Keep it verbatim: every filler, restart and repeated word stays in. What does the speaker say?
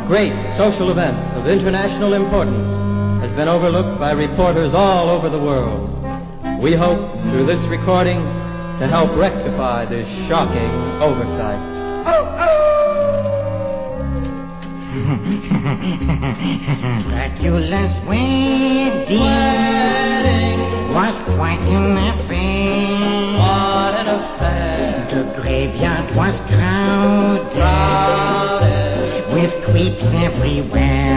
great social event of international importance has been overlooked by reporters all over the world. We hope, through this recording, to help rectify this shocking oversight. Oh, oh! Dracula's wedding, wedding was quite an affair. What an affair. The graveyard was crowded, crowded. With creeps everywhere.